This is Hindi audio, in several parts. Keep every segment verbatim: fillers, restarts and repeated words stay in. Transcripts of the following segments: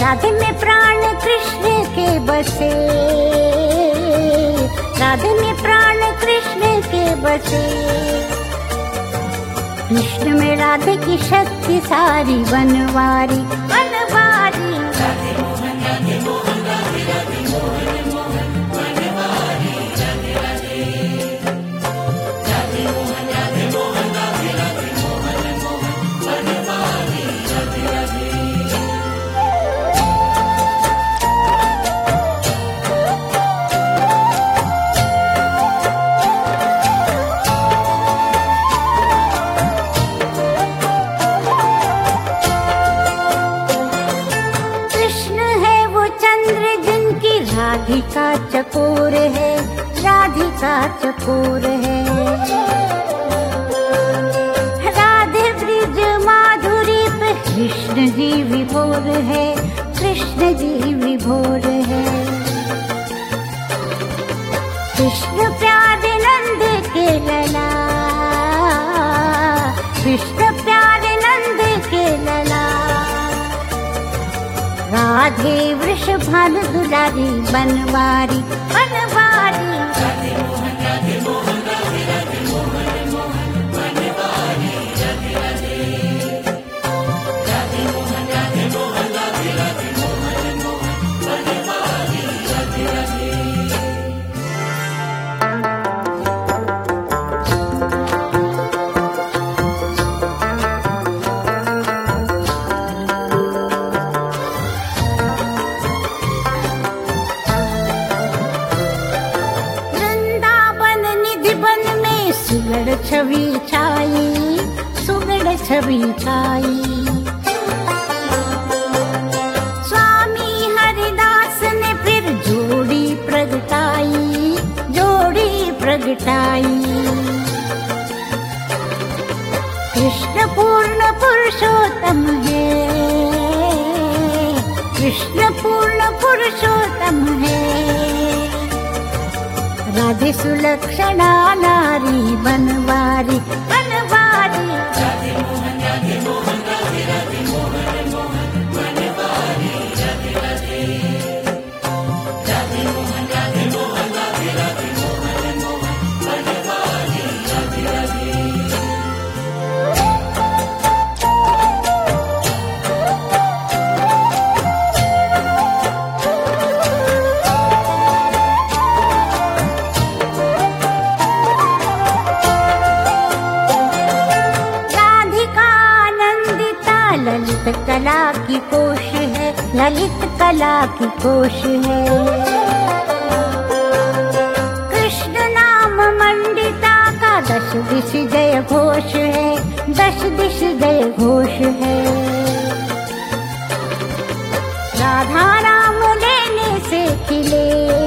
राधे में प्राण कृष्ण के बसे, राधे में प्राण कृष्ण के बसे। कृष्ण में राधे की शक्ति सारी बनवारी बनवारी। राधे मोहन राधे मोहन राधे राधे मोहन मोहन बनवारी। राधे राधे राधे मोहन राधे मोहन राधे राधे मोहन मोहन बनवारी। राधे राधे राधिका चकोर है, राधिका चकोर है। राधे ब्रिज माधुरी पे कृष्ण जी विभोर है, कृष्ण जी विभोर है। कृष्ण प्यारे नंद के लला, कृष्ण प्यारे नंद के लला। राधे वृषभान दुलारी बनवारी बनवारी। राधे मोहन राधे मोहन राधे राधे मोहन मोहन बनवारी। राधे राधे राधे मोहन राधे मोहन राधे राधे मोहन मोहन बनवारी। राधे राधे सुगड़ छवि छाई, सुगड़ छवि छाई। स्वामी हरिदास ने फिर जोड़ी प्रगटाई, जोड़ी प्रगटाई। कृष्ण पूर्ण पुरुषोत्तम है, कृष्ण पूर्ण पुरुषोत्तम है। राधे सुलक्षणा नारी बनवारी बनवारी। राधे मोहन राधे मोहन राधे राधे मोहन मोहन बनवारी। राधे राधे राधे मोहन राधे मोहन राधे राधे मोहन मोहन बनवारी। राधे राधे ललित कला की कोश है, ललित कला की कोश है। कृष्ण नाम मंडिता का दश दिश जय घोष है, दश दिश जय घोष है। राधा नाम लेने से खिले,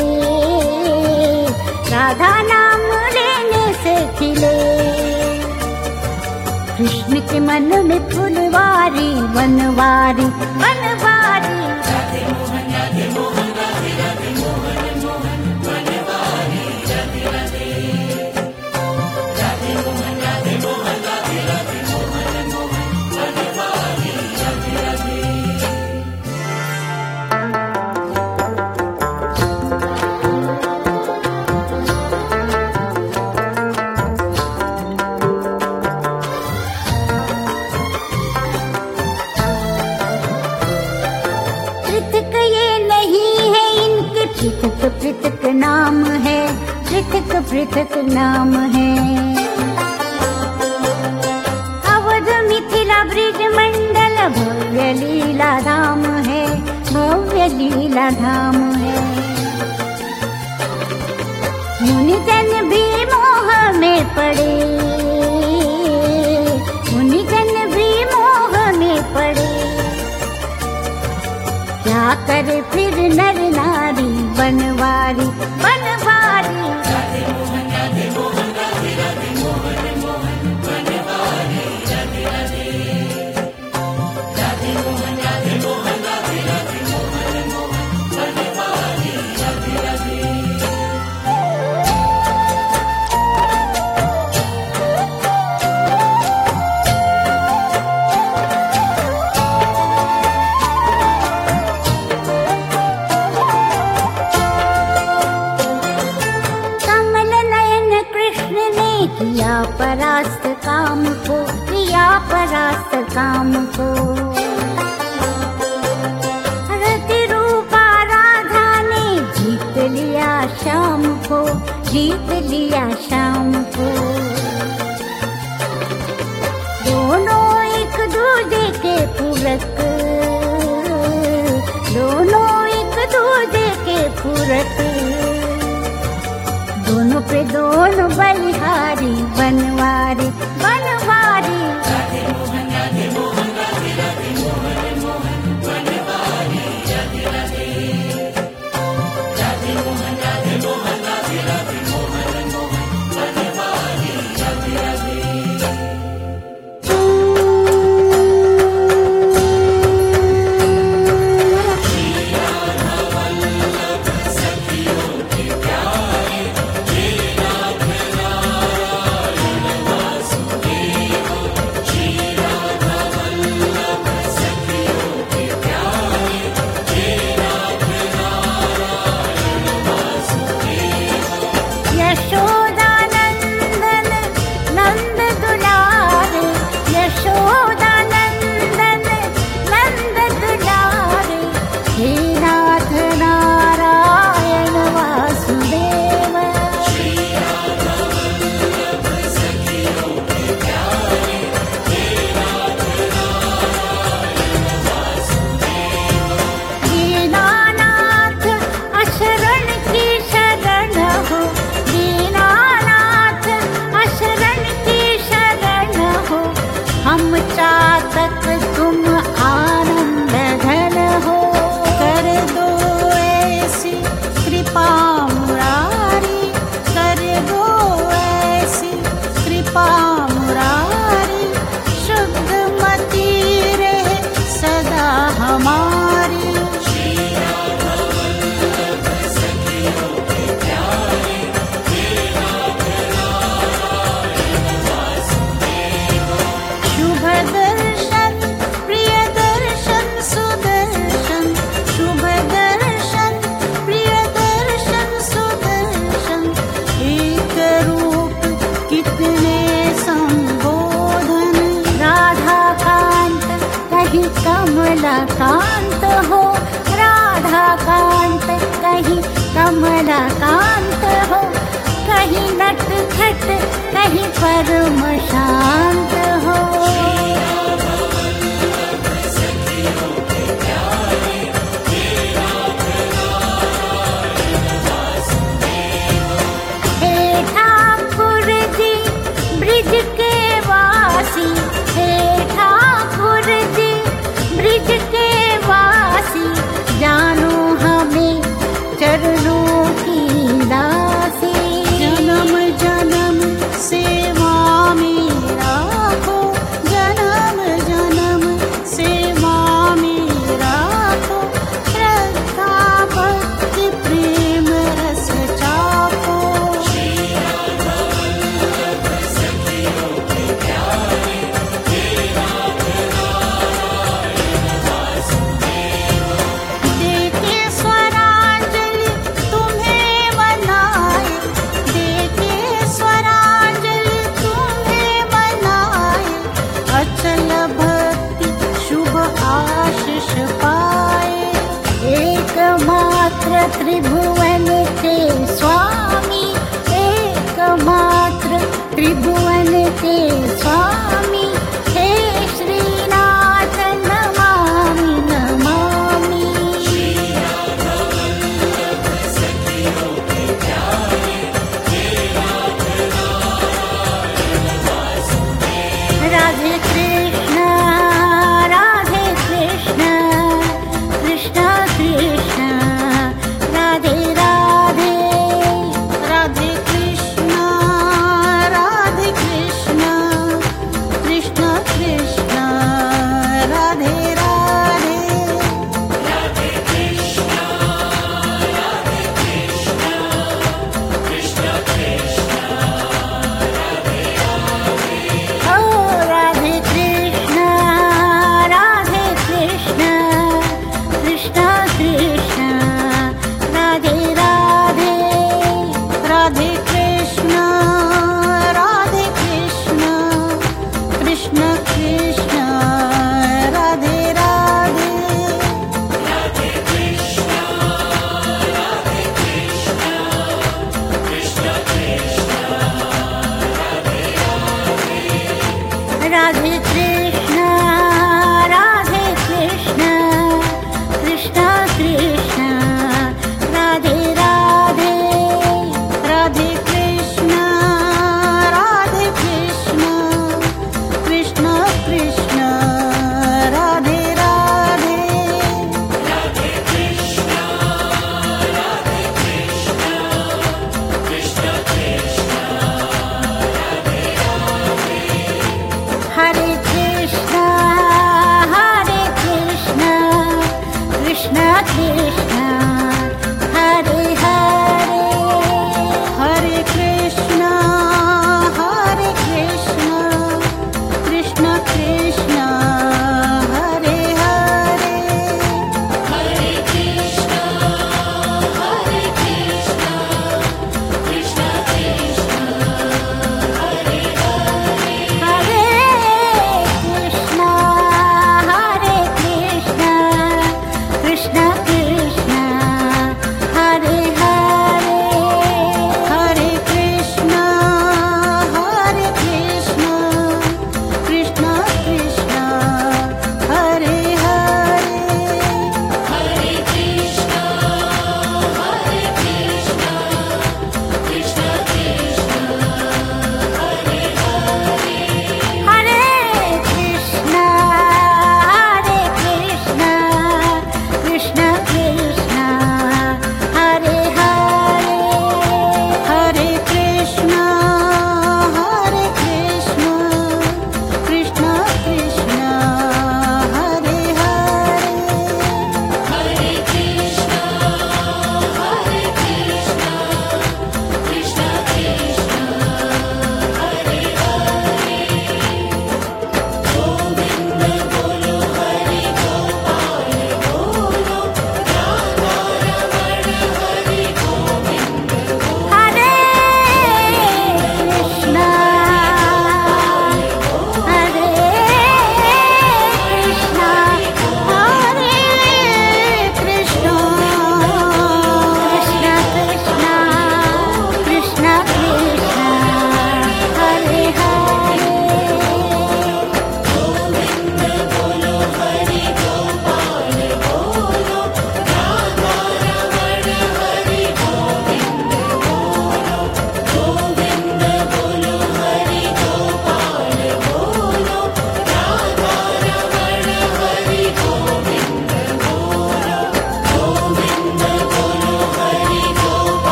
राधा नाम लेने से खिले। कृष्ण के मन में फुलवारी बनवारी बनवारी। राधे मोहन राधे मोहन राधे राधे मोहन मोहन बनवारी। राधे राधे राधे मोहन राधे मोहन राधे राधे मोहन मोहन बनवारी। राधे राधे पृथक पृथक नाम है, पृथक पृथक नाम है। अवध मिथिला ब्रिज मंडल भव्य लीला धाम है, भव्य लीला धाम है। मुनिजन भी मोह में पड़े, मुनिजन भी मोह में पड़े। क्या करे फिर नर नारी बनवारी बनवारी। राधे मोहन राधे मोहन राधे राधे मोहन मोहन बनवारी। राधे राधे राधे मोहन राधे मोहन राधे राधे मोहन मोहन बनवारी। राधे राधे किया परास्त काम को, किया परास्त काम को। रति रूपा राधा ने जीत लिया शाम को, जीत लिया शाम को। दोनों एक दूजे के पूरक, दोनों एक दूजे के पूरक, दोनों पे दोनों बलिहारी, बनवारी बनवारी। राधे मोहन राधे मोहन राधे राधे मोहन मोहन बनवारी। राधे राधे राधे मोहन राधे मोहन राधे राधे मोहन मोहन बनवारी। राधे राधे कमलाकांत हो, राधा कांत कहीं कमलाकांत हो, कहीं नटखट कहीं परम शांत हो। हे ठाकुर जी ब्रिज के वासी, हे ठाकुर जी ब्रिज के वासी, जानो हमें चरणों की दासी। जन्म जन्म सेवा में राखो, जन्म जन्म सेवा में राखो, श्रद्धा भक्ति प्रेम रस चाखो। एकमात्र त्रिभुवन के स्वामी, एकमात्र त्रिभुवन के स्वामी, हे श्रीनाथ नमामि नमामि। राधे कृष्ण राधे कृष्ण कृष्ण कृष्ण राधे राधे। राधे कृष्ण राधे कृष्ण कृष्ण कृष्ण राधे राधे। राधे कृष्ण राधे कृष्ण कृष्ण कृष्ण राधे राधे। ओ राधे कृष्ण राधे कृष्ण कृष्ण कृष्ण राधे राधे। राधे कृष्ण राधे राधे कृष्ण।